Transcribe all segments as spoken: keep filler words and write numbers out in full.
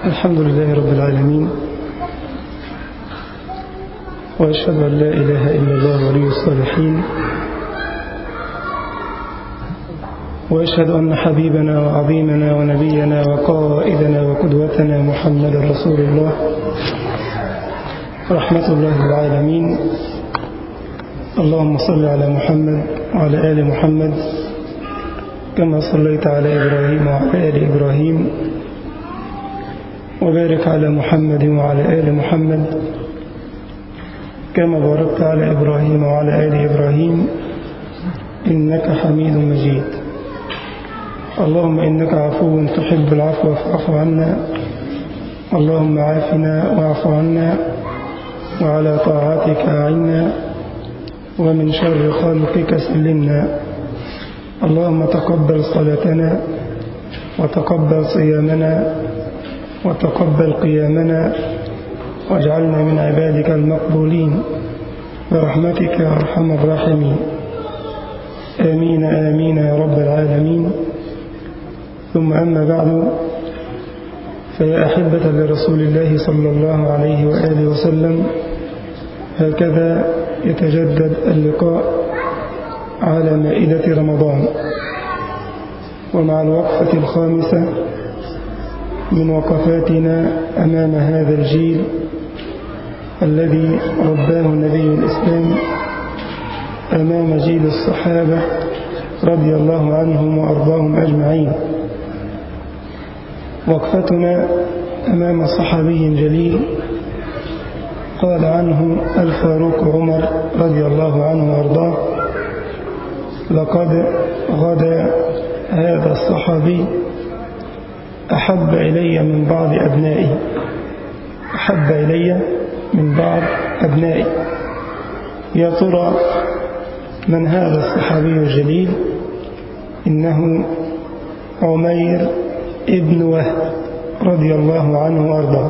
الحمد لله رب العالمين، وأشهد أن لا إله إلا الله ولي الصالحين، وأشهد أن حبيبنا وعظيمنا ونبينا وقائدنا وقدوتنا محمد رسول الله رحمة الله العالمين. اللهم صل على محمد وعلى آل محمد كما صليت على إبراهيم وعلى آل إبراهيم، وبارك على محمد وعلى آل محمد كما باركت على إبراهيم وعلى آل إبراهيم إنك حميد مجيد. اللهم إنك عفو تحب العفو فاعف عنا، اللهم عافنا واعف عنا، وعلى طاعتك أعنا، ومن شر خلقك سلمنا. اللهم تقبل صلاتنا وتقبل صيامنا وتقبل قيامنا، واجعلنا من عبادك المقبولين برحمتك يا أرحم الراحمين. آمين آمين يا رب العالمين. ثم أما بعد، فيا أحبة لرسول الله صلى الله عليه وآله وسلم، هكذا يتجدد اللقاء على مائدة رمضان، ومع الوقفة الخامسة من وقفاتنا أمام هذا الجيل الذي رباه نبي الإسلام، أمام جيل الصحابة رضي الله عنهم وأرضاهم أجمعين. وقفتنا أمام صحابي جليل قال عنه الفاروق عمر رضي الله عنه وأرضاه: لقد غدا هذا الصحابي أحب إلي من بعض أبنائي أحب إلي من بعض أبنائي. يا ترى من هذا الصحابي الجليل؟ إنه عمير ابن وهب رضي الله عنه وأرضاه.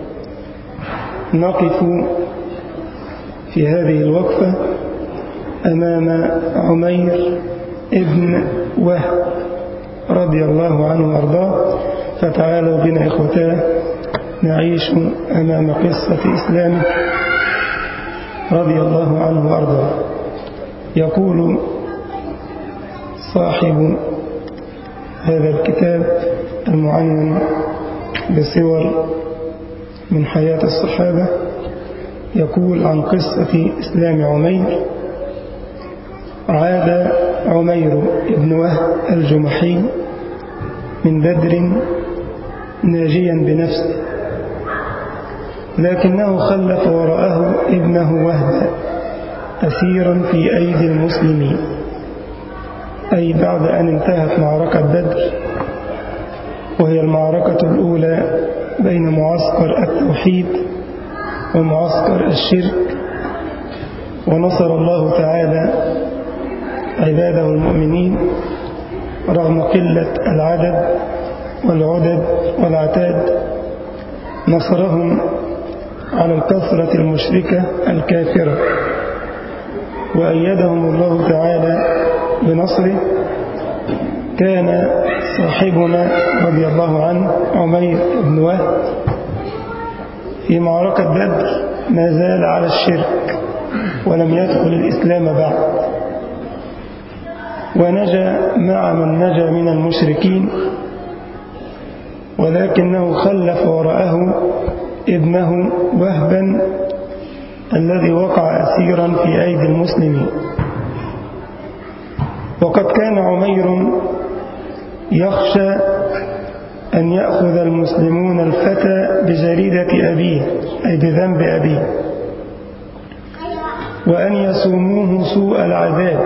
نقف في هذه الوقفة أمام عمير ابن وهب رضي الله عنه وأرضاه، فتعالوا بنا إخوتاه نعيش أمام قصة إسلامه رضي الله عنه وأرضاه. يقول صاحب هذا الكتاب المعنون بصور من حياة الصحابة، يقول عن قصة إسلام عمير: عاد عمير بن وهب الجمحي من بدر ناجيا بنفسه، لكنه خلف وراءه ابنه وهبا أسيرا في أيدي المسلمين، أي بعد أن انتهت معركة بدر، وهي المعركة الأولى بين معسكر التوحيد ومعسكر الشرك، ونصر الله تعالى عباده المؤمنين رغم قلة العدد والعدد والعتاد. نصرهم على الكثرة المشركة الكافرة، وأيدهم الله تعالى بنصره. كان صاحبنا رضي الله عنه عمير بن وهب في معركة بدر ما زال على الشرك ولم يدخل الإسلام بعد، ونجا مع من نجا من المشركين، ولكنه خلف وراءه ابنه وهبا الذي وقع أسيرا في أيدي المسلمين. وقد كان عمير يخشى أن يأخذ المسلمون الفتى بجريدة أبيه، أي بذنب أبيه، وأن يسوموه سوء العذاب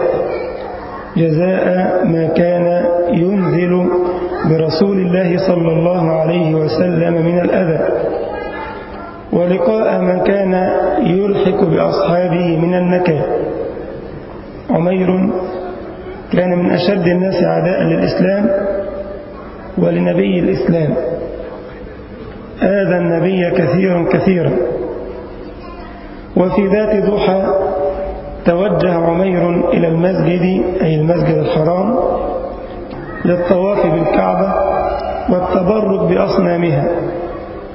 جزاء ما كان ينزل برسول الله صلى الله عليه وسلم من الأذى، ولقاء ما كان يلحق بأصحابه من النكال. عمير كان من أشد الناس عداء للإسلام ولنبي الإسلام، آذى النبي كثيرا كثيرا. وفي ذات ضحى توجه عمير إلى المسجد، أي المسجد الحرام، للطواف بالكعبة والتبرك بأصنامها،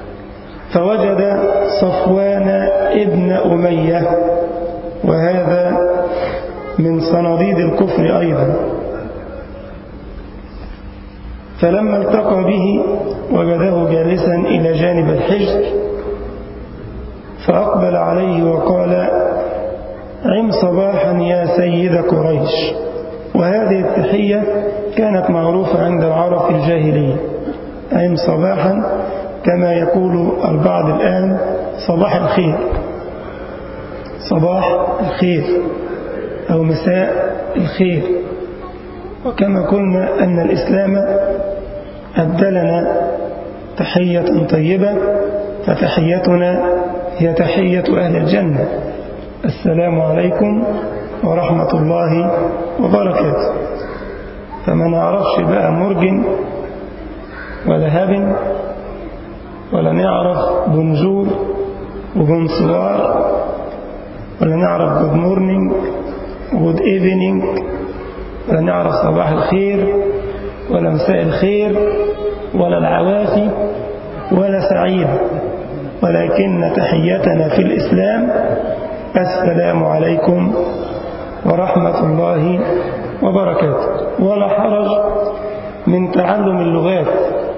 فوجد صفوان ابن أمية، وهذا من صناديد الكفر أيضا، فلما التقى به وجده جالسا إلى جانب الحجر، فأقبل عليه وقال: عم صباحا يا سيد قريش. وهذه التحية كانت معروفة عند العرب في الجاهلية، عم صباحا، كما يقول البعض الآن صباح الخير، صباح الخير أو مساء الخير. وكما قلنا أن الإسلام أبدلنا تحية طيبة، فتحيتنا هي تحية أهل الجنة: السلام عليكم ورحمة الله وبركاته. فما نعرفش بقى مرجن ولا هبن، ولا نعرف بونجور وبونسوار، ولا نعرف جود مورنينج وجود ايفنينج، ولا نعرف صباح الخير ولا مساء الخير ولا العوافي ولا سعيد، ولكن تحيتنا في الإسلام: السلام عليكم ورحمة الله وبركاته. ولا حرج من تعلم اللغات،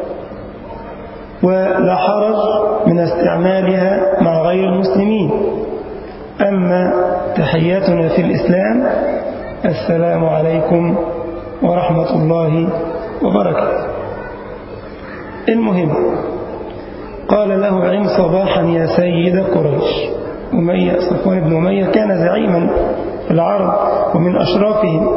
ولا حرج من استعمالها مع غير المسلمين. أما تحياتنا في الإسلام: السلام عليكم ورحمة الله وبركاته. المهم، قال له: عم صباحا يا سيد قريش. أمية صفوان بن أمية كان زعيما في العرب ومن أشرافهم،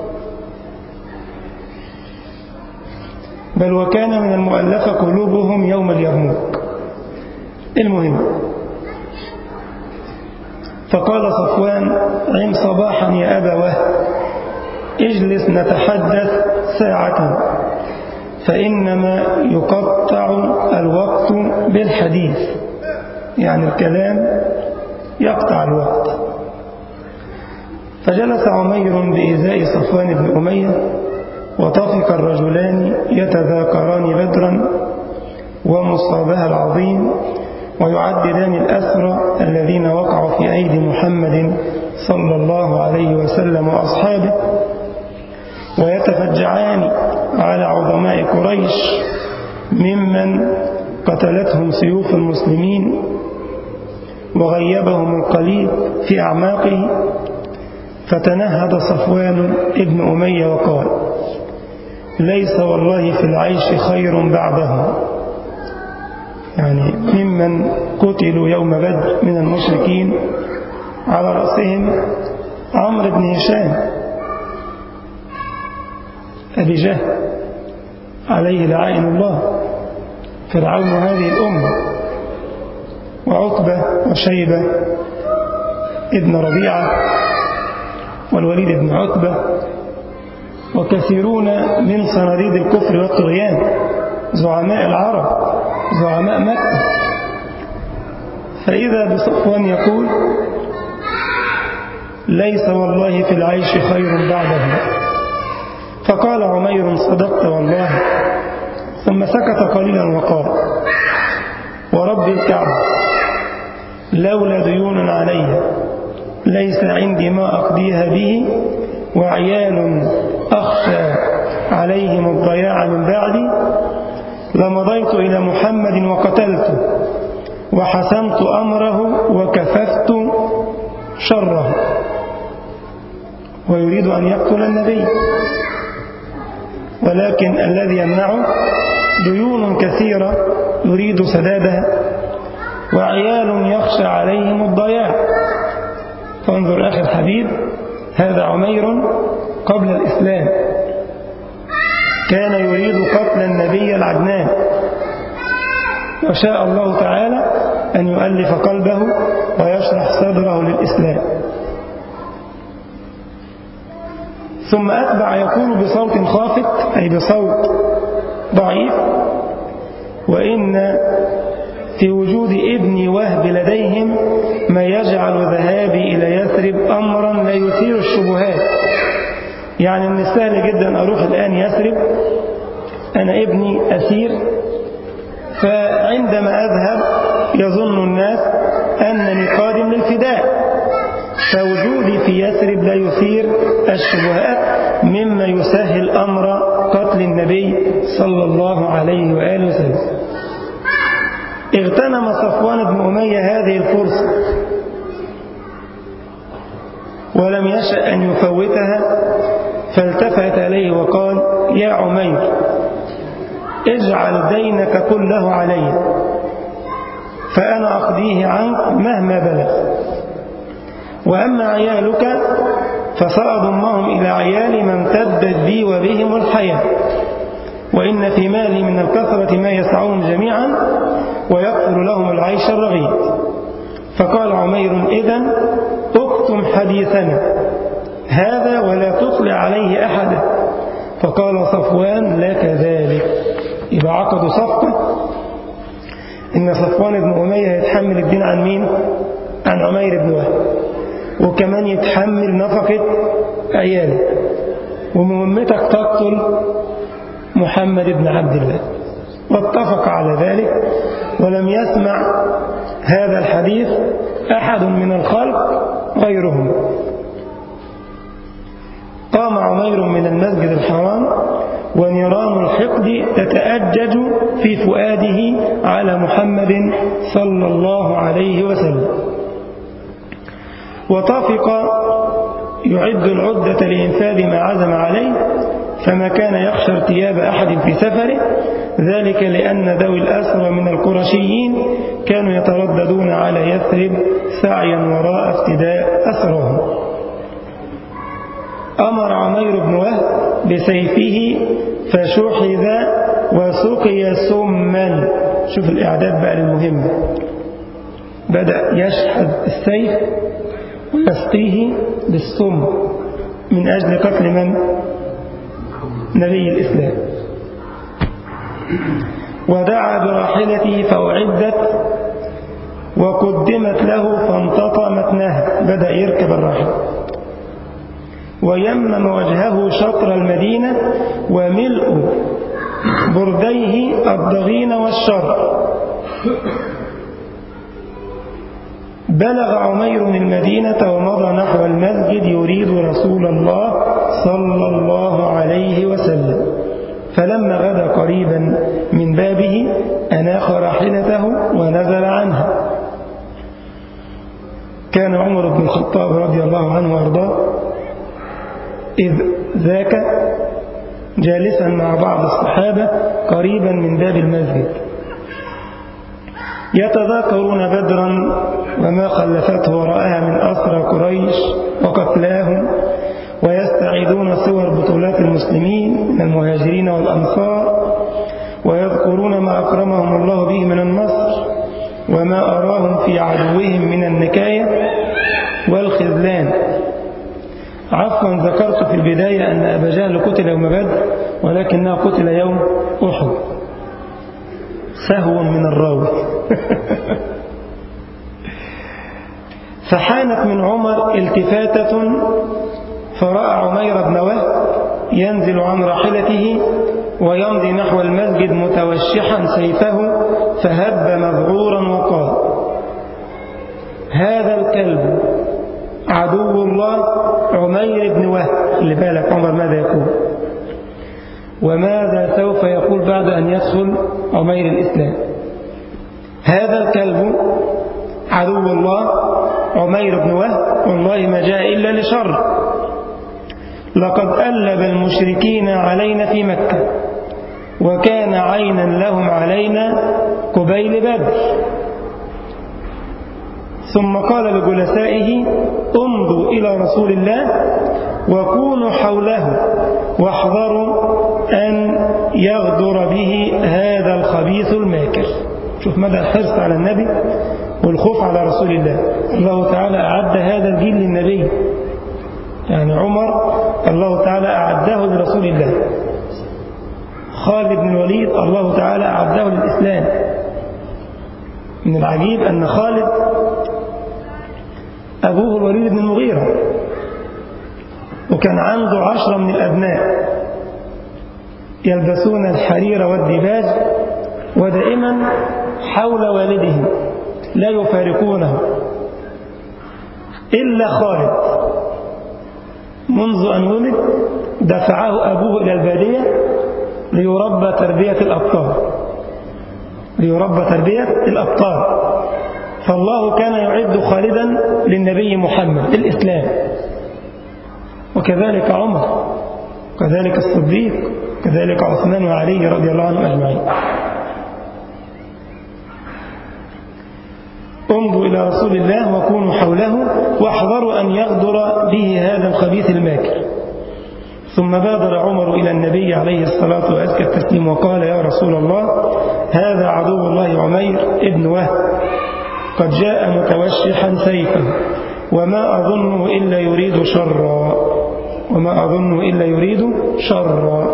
بل وكان من المؤلفة قلوبهم يوم اليرموك. المهم، فقال صفوان: عم صباحا يا أبا وهب، اجلس نتحدث ساعة، فإنما يقطع الوقت بالحديث، يعني الكلام يقطع الوقت. فجلس عمير بإزاء صفوان بن أمية، وطفق الرجلان يتذاكران بدرا ومصابها العظيم، ويعددان الأسرى الذين وقعوا في أيدي محمد صلى الله عليه وسلم وأصحابه، ويتفجعان على عظماء قريش ممن قتلتهم سيوف المسلمين وغيبهم القليل في أعماقه. فتنهد صفوان ابن أمية وقال: ليس والله في العيش خير بعدهم، يعني ممن قتلوا يوم بدر من المشركين، على رأسهم عمرو بن هشام أبي جهل عليه لعائن الله، فرعون هذه الأمة، وعتبة وشيبة ابن ربيعة والوليد بن عتبة، وكثيرون من صناديد الكفر والطغيان، زعماء العرب، زعماء مكة. فإذا بصفوان يقول: ليس والله في العيش خير بعده. فقال عمير: صدقت والله. ثم سكت قليلا وقال: ورب الكعبة لولا ديون علي ليس عندي ما أقضيها به، وعيال أخشى عليهم الضياع من بعدي، لمضيت إلى محمد وقتلته وحسمت أمره وكففت شره. ويريد أن يقتل النبي، ولكن الذي يمنعه ديون كثيرة يريد سدادها، وعيال يخشى عليهم الضياع. فانظر أخي الحبيب، هذا عمير قبل الإسلام كان يريد قتل النبي العدنان، وشاء الله تعالى أن يؤلف قلبه ويشرح صدره للإسلام. ثم أتبع يقول بصوت خافت، أي بصوت ضعيف: وإن في وجود ابن وهب لديهم ما يجعل ذهابي إلى يثرب أمرا لا يثير الشبهات. يعني من السهل جدا أروح الآن يثرب، أنا ابني أسير فعندما أذهب يظن الناس أنني قادم للفداء، فوجودي في يثرب لا يثير الشبهات مما يسهل أمر قتل النبي صلى الله عليه وآله وسلم. اغتنم صفوان بن أمية هذه الفرصة ولم يشأ أن يفوتها، فالتفت إليه وقال: يا عمير، اجعل دينك كله علي فأنا أقضيه عنك مهما بلغ، وأما عيالك فسأضمهم إلى عيالي ما امتدت بي وبهم الحياة، وإن في مالي من الكثرة ما يسعهم جميعا ويغفر لهم العيش الرغيد. فقال عمير: إذن اكتم حديثنا هذا ولا تطلع عليه أحدا. فقال صفوان: لا كذلك. إذا عقدوا صفقة إن صفوان بن أمية يتحمل الدين عن مين؟ عن عمير بن وهب، وكمان يتحمل نفقة عياله، ومهمتك تقتل محمد بن عبد الله. واتفق على ذلك، ولم يسمع هذا الحديث أحد من الخلق غيرهم. قام عمير من المسجد الحرام ونيران الحقد تتأجج في فؤاده على محمد صلى الله عليه وسلم، وطافق يعد العدة لإنفاذ ما عزم عليه، فما كان يخشى ارتياب أحد في سفره، ذلك لأن ذوي الأسرى من القرشيين كانوا يترددون على يثرب سعيا وراء افتداء أسراهم. أمر عمير بن وهب بسيفه فشحذ وسقي سما. شوف الإعداد بقى للمهمة، بدأ يشحذ السيف ويسقيه بالسم من أجل قتل من؟ نبي الإسلام. ودعا براحلته فأعدت وقدمت له فانتطى متنها، بدأ يركب الراحلة، ويمم وجهه شطر المدينة وملء برديه الضغين والشر. بلغ عمير المدينة ومضى نحو المسجد يريد رسول الله صلى الله عليه وسلم، فلما غدا قريبا من بابه أناخ راحلته ونزل عنها. كان عمر بن الخطاب رضي الله عنه وارضاه إذ ذاك جالسا مع بعض الصحابة قريبا من باب المسجد يتذاكرون بدرا وما خلفته وراءها من أسرى قريش وقتلاهم، ويستعيدون صور بطولات المسلمين من المهاجرين والأنصار، ويذكرون ما أكرمهم الله به من النصر وما أراهم في عدوهم من النكاية والخذلان. عفوا ذكرت في البداية أن أبا جهل قتل يوم بدر، ولكنه قتل يوم أحد، سهو من الراوي. فحانت من عمر التفاتة فرأى عمير بن وهب ينزل عن راحلته ويمضي نحو المسجد متوشحا سيفه، فهب مذعورا وقال: هذا الكلب عدو الله عمير بن وهب. اللي بالك عمر ماذا يقول وماذا سوف يقول بعد أن يدخل عمير الإسلام؟ هذا الكلب عدو الله عمير بن وهب والله ما جاء إلا لشر، لقد ألب المشركين علينا في مكة وكان عينا لهم علينا قبيل بدر. ثم قال لجلسائه: امضوا إلى رسول الله وكونوا حوله واحذروا أن يغدر به هذا الخبيث الماكر. شوف مدى الحرص على النبي والخوف على رسول الله. الله تعالى أعد هذا الجيل للنبي، يعني عمر الله تعالى أعده لرسول الله، خالد بن الوليد الله تعالى أعده للإسلام. من العجيب أن خالد أبوه الوليد بن المغيرة، وكان عنده عشرة من الأبناء يلبسون الحرير والديباج ودائما حول والده لا يفارقونه إلا خالد. منذ أن ولد دفعه أبوه إلى البادية ليربى تربية الأبطال ليربى تربية الأبطال فالله كان يعد خالدا للنبي محمد الإسلام، وكذلك عمر، كذلك الصديق، كذلك عثمان وعلي رضي الله عنهم أجمعين. امضوا إلى رسول الله وكونوا حوله واحذروا أن يغدر به هذا الخبيث الماكر. ثم بادر عمر إلى النبي عليه الصلاة وأزكى التسليم وقال: يا رسول الله، هذا عدو الله عمير ابن وهب قد جاء متوشحا سيفا وما أظنه إلا يريد شرا وما أظنه إلا يريد شرا.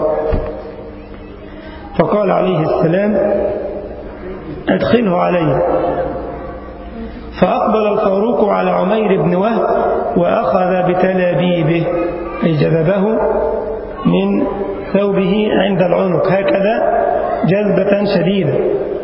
فقال عليه السلام: أدخله علي. فأقبل الفاروق على عمير بن وهب وأخذ بتلابيبه، أي جذبه من ثوبه عند العنق هكذا جذبة شديدة،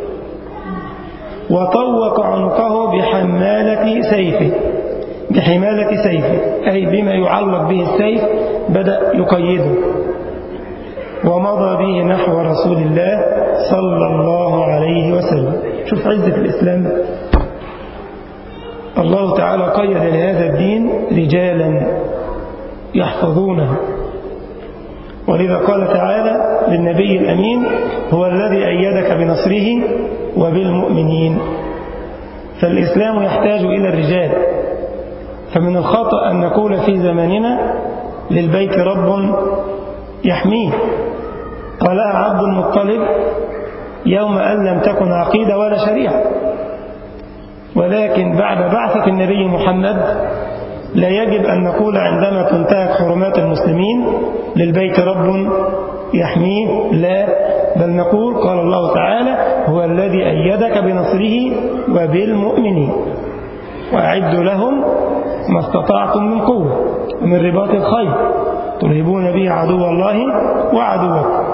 وطوق عنقه بحمالة سيفه بحمالة سيفه أي بما يعلق به السيف، بدأ يقيده ومضى به نحو رسول الله صلى الله عليه وسلم. شوف عزة الإسلام، الله تعالى قيد لهذا الدين رجالا يحفظونه، ولذا قال تعالى للنبي الأمين: هو الذي أيدك بنصره وبالمؤمنين. فالإسلام يحتاج إلى الرجال، فمن الخطأ أن نقول في زماننا للبيت رب يحميه. قالها عبد المطلب يوم أن لم تكن عقيدة ولا شريعة، ولكن بعد بعثة النبي محمد لا يجب أن نقول عندما تنتهك حرمات المسلمين للبيت رب يحميه، لا، بل نقول قال الله تعالى: هو الذي أيدك بنصره وبالمؤمنين وأعدوا لهم ما استطعتم من قوة ومن رباط الخيل ترهبون به عدو الله وعدوكم.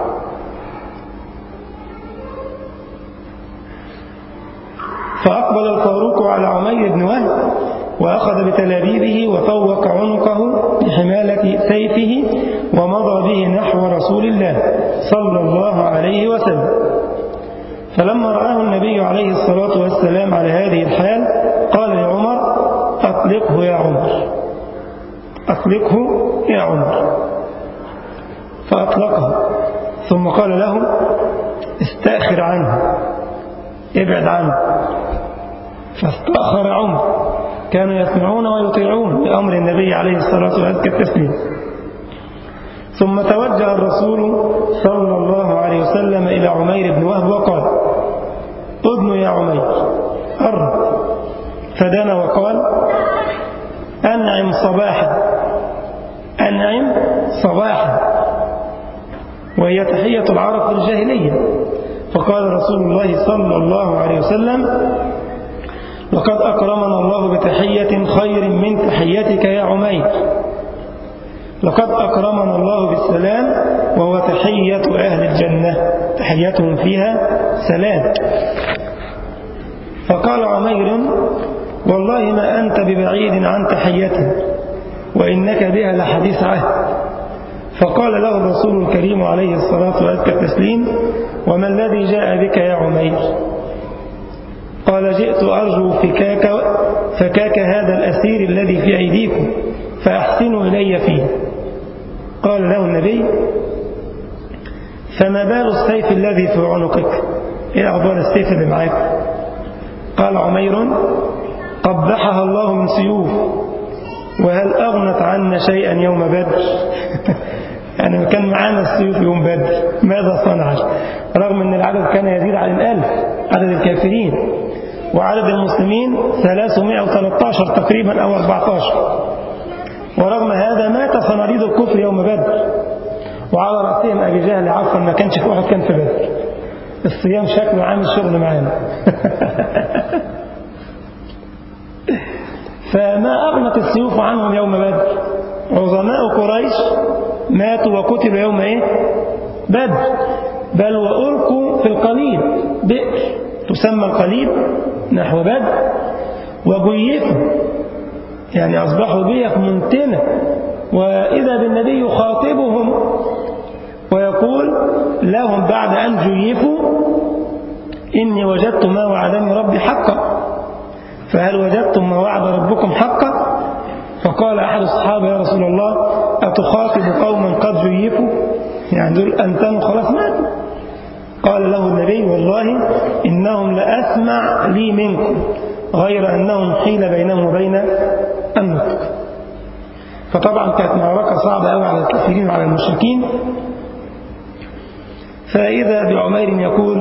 فأقبل الفاروق على عمير بن وهب وأخذ بتلابيبه وطوق عنقه بحمالة سيفه ومضى به نحو رسول الله صلى الله عليه وسلم. فلما رآه النبي عليه الصلاة والسلام على هذه الحال قال لعمر: أطلقه يا عمر أطلقه يا عمر فأطلقه، ثم قال له: استأخر عنه، ابعد عنه. فاستأخر عمر، كانوا يسمعون ويطيعون بأمر النبي عليه الصلاة والسلام. ثم توجه الرسول صلى الله عليه وسلم إلى عمير بن وهب وقال: أدن يا عمير، قرب. فدنا وقال: أنعم صباحا أنعم صباحا، وهي تحية العرب في الجاهلية. فقال رسول الله صلى الله عليه وسلم: لقد أكرمنا الله بتحية خير من تحيتك يا عمير. لقد أكرمنا الله بالسلام، وهو تحية أهل الجنة، تحيتهم فيها سلام. فقال عمير: والله ما أنت ببعيد عن تحيته، وإنك بها لحديث عهد. فقال له الرسول الكريم عليه الصلاة والتسليم: وما الذي جاء بك يا عمير؟ قال: جئت أرجو فكاك, فكاك هذا الأسير الذي في أيديكم فأحسنوا إلي فيه. قال له النبي: فما بال السيف الذي في عنقك؟ إيه أخبار السيف اللي معاك؟ قال عمير: قبحها الله من سيوف، وهل أغنت عنا شيئا يوم بدر؟ يعني كان معانا السيوف يوم بدر، ماذا صنعت؟ رغم أن العدد كان يزيد عن الألف، عدد الكافرين، وعدد المسلمين ثلاثمائة وثلاثة عشر تقريبا أو أربعة عشر، ورغم هذا مات صناديد الكفر يوم بدر، وعلى رأسهم أبي جهل عفوا ما كانش في أحد، كان في بدر. الصيام شكله عامل شغل معانا. فما أغنت السيوف عنهم يوم بدر، عظماء قريش ماتوا وقتلوا يوم إيه؟ بدر. بل وألقوا في القليب، بئر تسمى القليب نحو بدر، وجيفوا يعني أصبحوا بيئة منتنة، وإذا بالنبي يخاطبهم ويقول لهم بعد أن جيفوا: إني وجدت ما وعدني ربي حقا، فهل وجدتم ما وعد ربكم حقا؟ فقال أحد الصحابة: يا رسول الله، أتخاطب قوما قد جيفوا؟ يعني دول أنتم خلاص ماتوا. قال له النبي: والله إنهم لأسمع لي منكم، غير أنهم حيل بينهم وبين النطق. فطبعا كانت معركة صعبة أوي على الكافرين وعلى المشركين. فإذا بعمير يقول: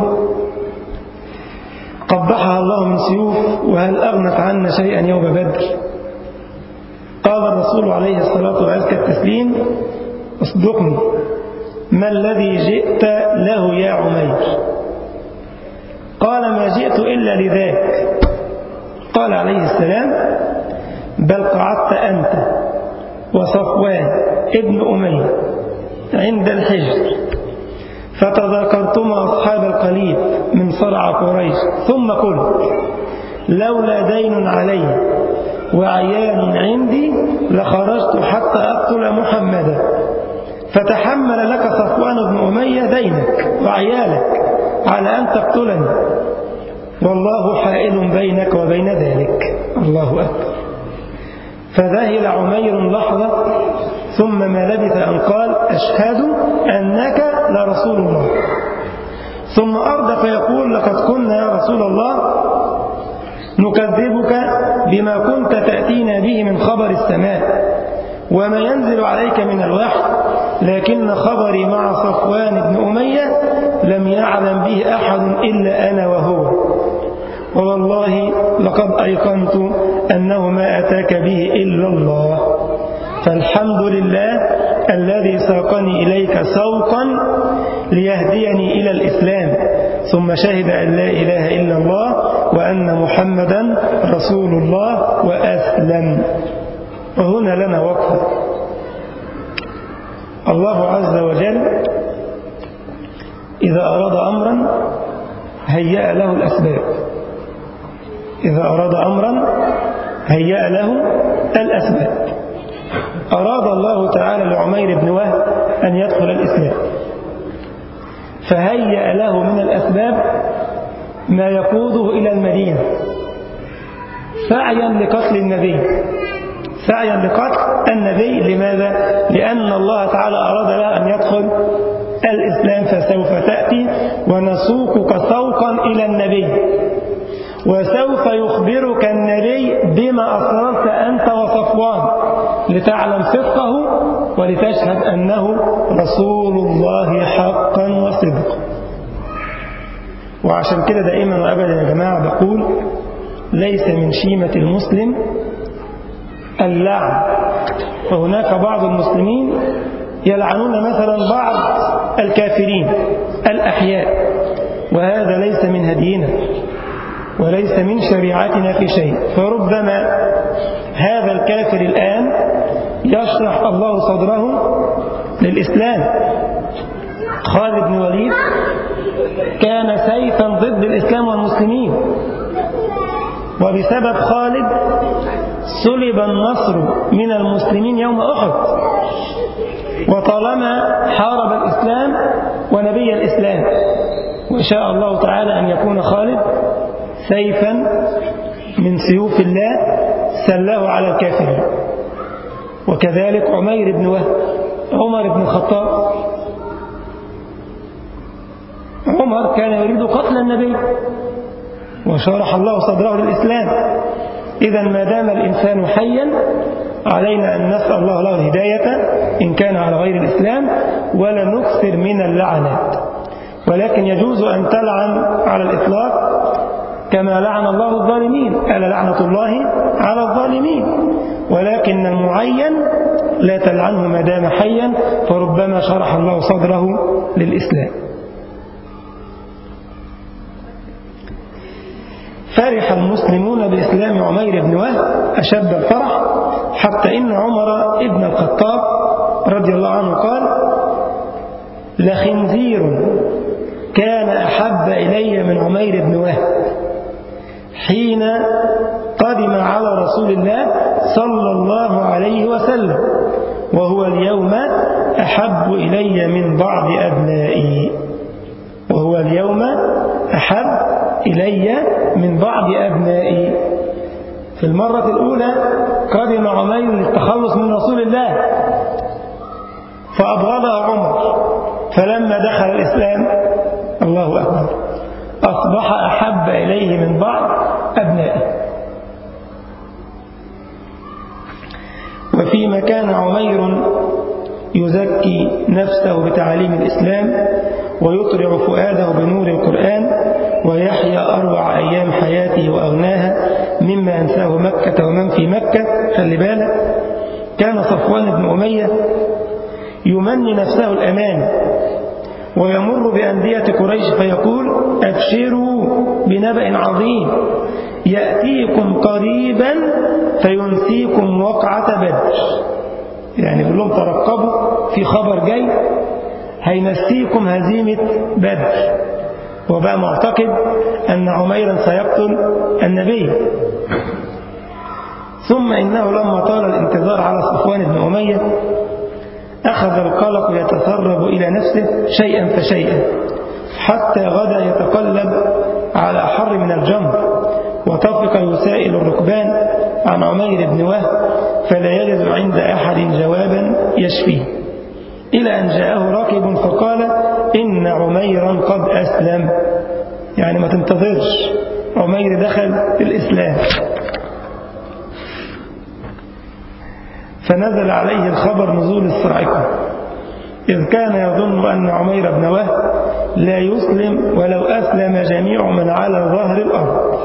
قبحها الله من سيوف، وهل أغنت عنا شيئا يوم بدر؟ قال الرسول عليه الصلاة وأزكى التسليم: اصدقني، ما الذي جئت له يا عمير؟ قال: ما جئت إلا لذاك. قال عليه السلام: بل قعدت أنت وصفوان ابن أمية عند الحجر، فتذاكرتما أصحاب القليب من صرع قريش، ثم قلت: لولا دين علي وعيان عندي لخرجت حتى أقتل محمدا، فتحمل لك صفوان بن أمية دينك وعيالك على أن تقتلني، والله حائل بينك وبين ذلك. الله أكبر. فذهل عمير لحظة، ثم ما لبث أن قال: أشهد أنك لرسول الله. ثم أرد فيقول: لقد كنا يا رسول الله نكذبك بما كنت تأتينا به من خبر السماء وما ينزل عليك من الوحي، لكن خبري مع صفوان بن أمية لم يعلم به أحد إلا أنا وهو، والله لقد أيقنت أنه ما أتاك به إلا الله، فالحمد لله الذي ساقني إليك سوقا ليهديني إلى الإسلام، ثم شهد أن لا إله إلا الله وأن محمدا رسول الله وأسلم. وهنا لنا وقفة. الله عز وجل إذا أراد أمرا هيأ له الأسباب، إذا أراد أمرا هيأ له الأسباب. أراد الله تعالى لعمير بن وهب أن يدخل الإسلام، فهيأ له من الأسباب ما يقوده إلى المدينة سعيا لقتل النبي، سعيا لقتل النبي. لماذا؟ لأن الله تعالى أراد له أن يدخل الإسلام، فسوف تأتي ونسوقك سوقا إلى النبي، وسوف يخبرك النبي بما أسررت أنت وصفوان لتعلم صدقه ولتشهد أنه رسول الله حقا وصدقا. وعشان كده دائما وأبدا يا جماعة بقول: ليس من شيمة المسلم اللعن. فهناك بعض المسلمين يلعنون مثلا بعض الكافرين الأحياء، وهذا ليس من هدينا وليس من شريعتنا في شيء. فربما هذا الكافر الآن يشرح الله صدره للإسلام. خالد بن وليد كان سيفا ضد الإسلام والمسلمين، وبسبب خالد سلب النصر من المسلمين يوم أحد. وطالما حارب الإسلام ونبي الإسلام، وشاء الله تعالى أن يكون خالد سيفا من سيوف الله سله على الكافرين. وكذلك عمير بن وهب، عمر بن الخطاب، عمر كان يريد قتل النبي وشرح الله صدره للإسلام. إذا ما دام الإنسان حيا علينا أن نسأل الله له الهداية إن كان على غير الإسلام، ولا نكثر من اللعنات. ولكن يجوز أن تلعن على الإطلاق كما لعن الله الظالمين، ألا لعنة الله على الظالمين، ولكن المعين لا تلعنه ما دام حيا، فربما شرح الله صدره للإسلام. فرح المسلمون بإسلام عمير بن وهب أشد الفرح، حتى إن عمر ابن الخطاب رضي الله عنه قال: لخنزير كان أحب إلي من عمير بن وهب حين قدم على رسول الله صلى الله عليه وسلم، وهو اليوم أحب إلي من بعض أبنائي وهو اليوم أحب إلي من بعض أبنائي. في المرة الأولى قدم عمير للتخلص من رسول الله فأبغضه عمر، فلما دخل الإسلام الله أكبر أصبح أحب إليه من بعض أبنائه. وفيما كان عمير يزكي نفسه بتعاليم الإسلام ويطرع فؤاده بنور القرآن ويحيا أروع أيام حياته وأغناها مما أنساه مكة ومن في مكة، خلي بالك، كان صفوان بن أمية يمني نفسه الأمان ويمر بأندية قريش فيقول: أبشروا بنبأ عظيم يأتيكم قريبا فينسيكم وقعة بدر. يعني يقول لهم ترقبوا في خبر جاي هينسيكم هزيمة بدر، وبقى معتقد أن عميرا سيقتل النبي. ثم إنه لما طال الانتظار على صفوان بن أمية أخذ القلق يتسرب إلى نفسه شيئا فشيئا حتى غدا يتقلب على أحر من الجمر، وطفق يسائل الركبان عن عمير بن وهب فلا يجد عند أحد جوابا يشفيه، إلى أن جاءه راكب فقال: إن عميرا قد أسلم. يعني ما تنتظرش، عمير دخل الإسلام. فنزل عليه الخبر نزول الصاعقة، إذ كان يظن أن عمير بن وهب لا يسلم ولو أسلم جميع من على ظهر الأرض،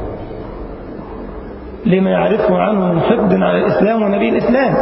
لما يعرفه عنه من حقد على الإسلام ونبي الإسلام.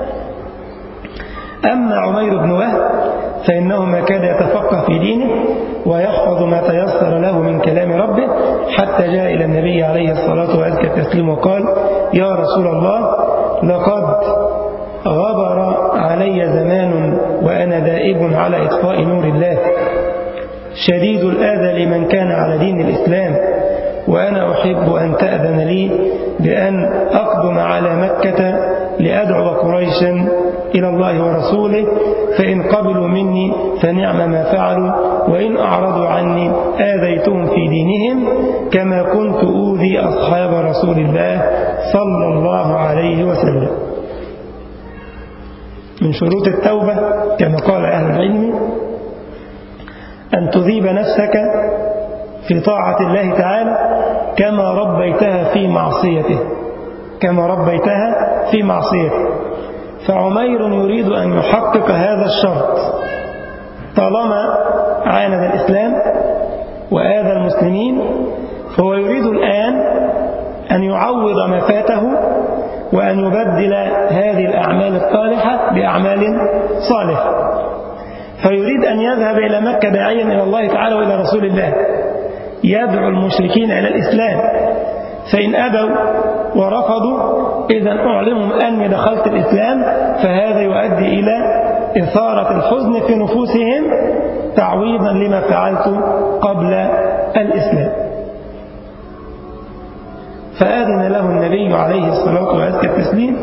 أما عمير بن وهب فإنه ما كاد يتفقه في دينه ويحفظ ما تيسر له من كلام ربه، حتى جاء إلى النبي عليه الصلاة وأزكى التسليم وقال: يا رسول الله، لقد غبر علي زمان وأنا دائب على إطفاء نور الله، شديد الآذى لمن كان على دين الإسلام، وأنا أحب أن تأذن لي بأن أقدم على مكة لأدعو قريشا إلى الله ورسوله، فإن قبلوا مني فنعم ما فعلوا، وإن أعرضوا عني آذيتهم في دينهم كما كنت أوذي أصحاب رسول الله صلى الله عليه وسلم. من شروط التوبة كما قال أهل العلم أن تذيب نفسك في طاعة الله تعالى كما ربيتها في معصيته كما ربيتها في معصيته. فعمير يريد أن يحقق هذا الشرط، طالما عاند الإسلام وآذى المسلمين، فهو يريد الآن أن يعوض ما فاته وأن يبدل هذه الأعمال الصالحة بأعمال صالحة. فيريد أن يذهب إلى مكة داعيا إلى الله تعالى وإلى رسول الله، يدعو المشركين إلى الإسلام، فإن أبوا ورفضوا إذن أعلمهم أني دخلت الإسلام، فهذا يؤدي إلى إثارة الحزن في نفوسهم تعويضا لما فعلت قبل الإسلام. فآذن له النبي عليه الصلاة وأزكى التسليم،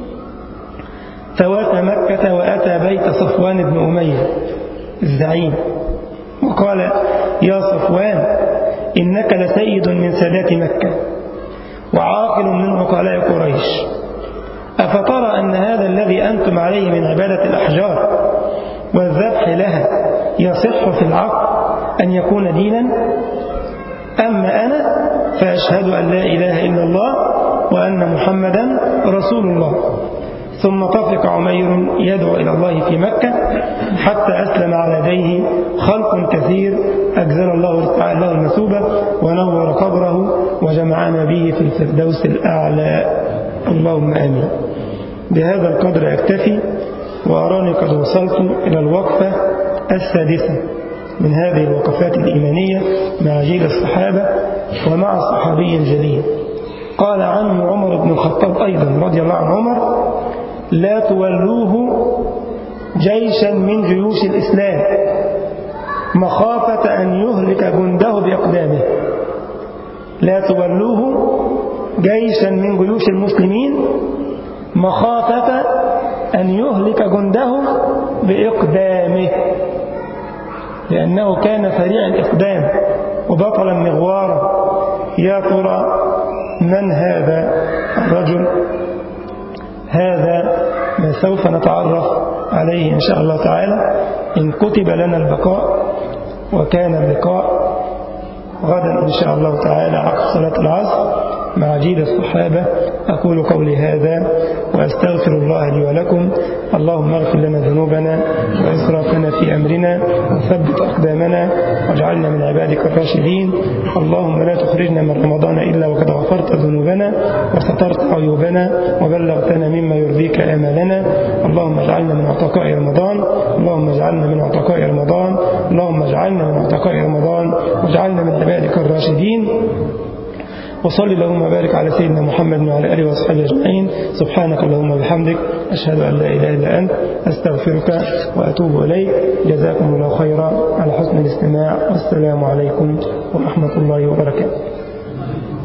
فوافى مكة وأتى بيت صفوان بن أمية الزعيم وقال: يا صفوان، إنك لسيد من سادات مكة وعاقل من عقلاء قريش، أفترى أن هذا الذي أنتم عليه من عبادة الأحجار والذبح لها يصح في العقل أن يكون دينا؟ أما أنا فأشهد أن لا إله إلا الله وأن محمدا رسول الله. ثم طفق عمير يدعو إلى الله في مكة حتى أسلم على يديه خلق كثير أجزل الله تعالى له المثوبة ونور قبره وجمعنا به في الفردوس الأعلى، اللهم آمين. بهذا القدر أكتفي، وأراني قد وصلت إلى الوقفة السادسة من هذه الوقفات الإيمانية مع جيل الصحابة ومع الصحابي الجليل. قال عنه عمر بن الخطاب أيضا رضي الله عن عمر: لا تولوه جيشا من جيوش الإسلام مخافة أن يهلك جنده بإقدامه. لا تولوه جيشا من جيوش المسلمين مخافة أن يهلك جنده بإقدامه، لأنه كان سريع الإقدام وبطلا مغوارا. يا ترى من هذا الرجل؟ هذا ما سوف نتعرف عليه إن شاء الله تعالى إن كتب لنا البقاء، وكان اللقاء غدا إن شاء الله تعالى عقب صلاة العصر مع جيل الصحابة. أقول قولي هذا وأستغفر الله لي ولكم. اللهم اغفر لنا ذنوبنا وإسرافنا في أمرنا وثبت أقدامنا واجعلنا من عبادك الراشدين. اللهم لا تخرجنا من رمضان إلا وقد غفرت ذنوبنا وسترت عيوبنا وبلغتنا مما يرضيك آمالنا. اللهم اجعلنا من عتقاء رمضان اللهم اجعلنا من عتقاء رمضان اللهم اجعلنا من عتقاء رمضان واجعلنا من عبادك الراشدين. وصلي اللهم وبارك على سيدنا محمد وعلى آله وصحبه أجمعين. سبحانك اللهم وبحمدك أشهد أن لا إله إلا أنت أستغفرك وأتوب إليك. جزاكم الله خيرا على حسن الاستماع، والسلام عليكم ورحمة الله وبركاته.